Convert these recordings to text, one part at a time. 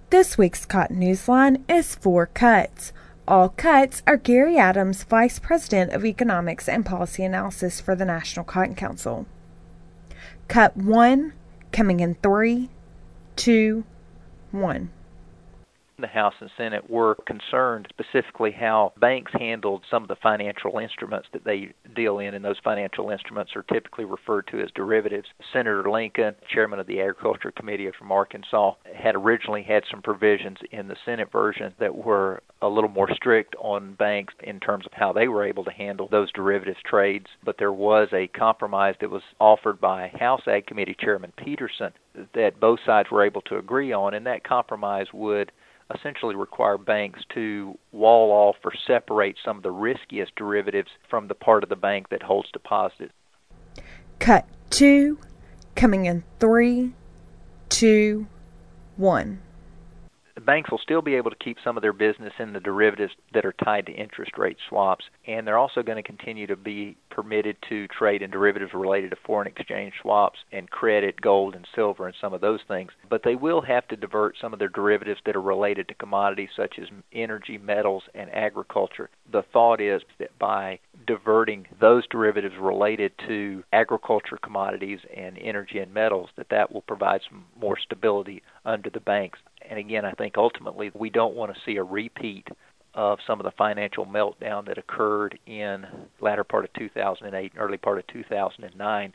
This week's Cotton Newsline is 4 cuts. All cuts are Gary Adams, Vice President of Economics and Policy Analysis for the National Cotton Council. Cut 1, coming in 3, 2, 1. The House and Senate were concerned specifically how banks handled some of the financial instruments that they deal in, and those financial instruments are typically referred to as derivatives. Senator Lincoln, chairman of the Agriculture Committee from Arkansas, had originally had some provisions in the Senate version that were a little more strict on banks in terms of how they were able to handle those derivatives trades, but there was a compromise that was offered by House Ag Committee Chairman Peterson that both sides were able to agree on, and that compromise would essentially require banks to wall off or separate some of the riskiest derivatives from the part of the bank that holds deposits. Cut 2, coming in 3, 2, 1. The banks will still be able to keep some of their business in the derivatives that are tied to interest rate swaps, and they're also going to continue to be permitted to trade in derivatives related to foreign exchange swaps and credit, gold, and silver, and some of those things. But they will have to divert some of their derivatives that are related to commodities such as energy, metals, and agriculture. The thought is that by diverting those derivatives related to agriculture commodities and energy and metals, that will provide some more stability under the banks. And again, I think ultimately we don't want to see a repeat of some of the financial meltdown that occurred in the latter part of 2008 and early part of 2009.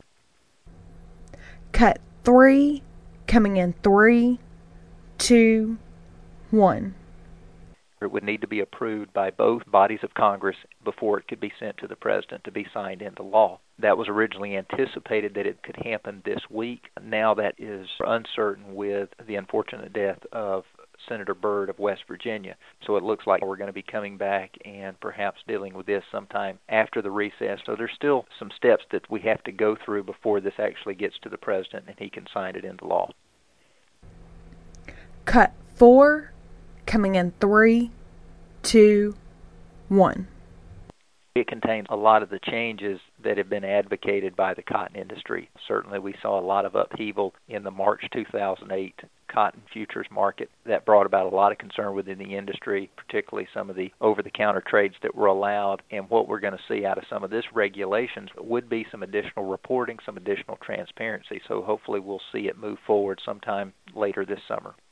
Cut 3, coming in 3, 2, 1. It would need to be approved by both bodies of Congress before it could be sent to the President to be signed into law. That was originally anticipated that it could happen this week. Now that is uncertain with the unfortunate death of Senator Byrd of West Virginia. So it looks like we're going to be coming back and perhaps dealing with this sometime after the recess. So there's still some steps that we have to go through before this actually gets to the President and he can sign it into law. Cut 4, coming in 3, 2, 1. It contains a lot of the changes that have been advocated by the cotton industry. Certainly we saw a lot of upheaval in the March 2008 cotton futures market that brought about a lot of concern within the industry, particularly some of the over-the-counter trades that were allowed. And what we're going to see out of some of this regulations would be some additional reporting, some additional transparency. So hopefully we'll see it move forward sometime later this summer.